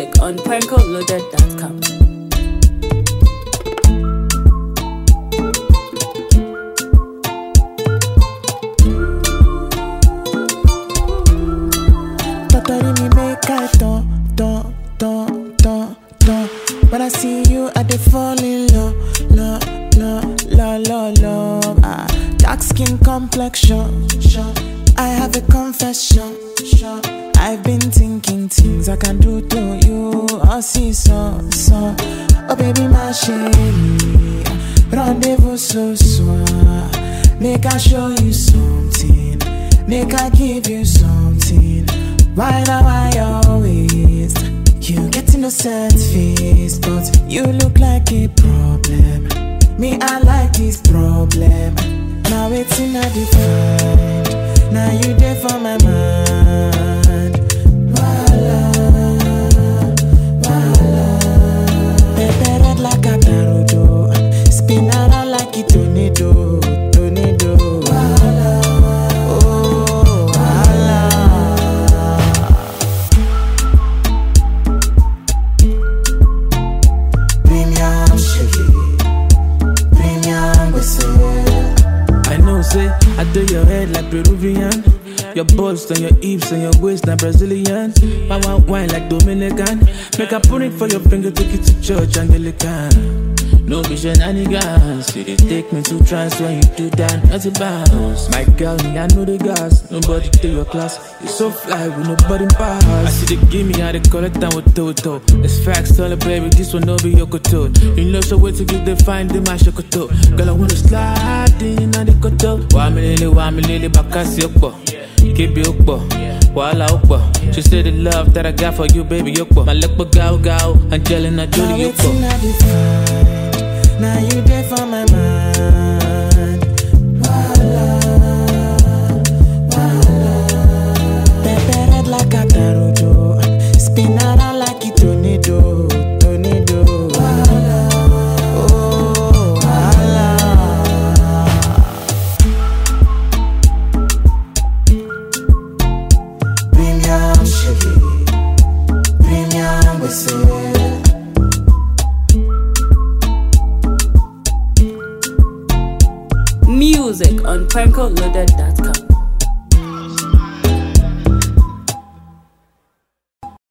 Music on prankoloaded.com. When I see you, I dey fall in love. Dark skin complexion. I have a confession. I've been thinking things I can do to you. I see so. Oh baby, my chérie, rendezvous ce soir. Make I show you something. Make I give you something. Why now I always? You get innocent face, but you look like a problem. Me, I like this problem. Now it's in a divide. Now you there for my mind. Voila. Pepe red like a tarudo. Spin around like a tornado. Voila. Oh, voila. I know, say, I do your head like Peruvian. Your bust and your hips and your waist like Brazilian. Wine like Dominican. Make a put it for your finger, take it to church, Anglican. No be shenanigans. You dey take me to trance when you do that, not a bounce. My girl, me, I know the gas. Nobody take your class. You so fly with nobody pass. I see they give me how they call it down with Toto. It's facts, tell her, baby, this one no be Yokoto. You know, so wait till you they find the my Shokoto. Girl, I wanna slide in on the koto. Wa me lele, bakasi okbo. Keep you okbo. Wala okbo. She said the love that I got for you, baby, okbo. My lekbo gao, Angelina Jolie okbo. Now you there for my mind. Voila. Pepe red like a tarudo. Spin around like a tornado. Voila. Oh, voila. Premium Chevy. Premium Whistle. Music on prankoloaded.com.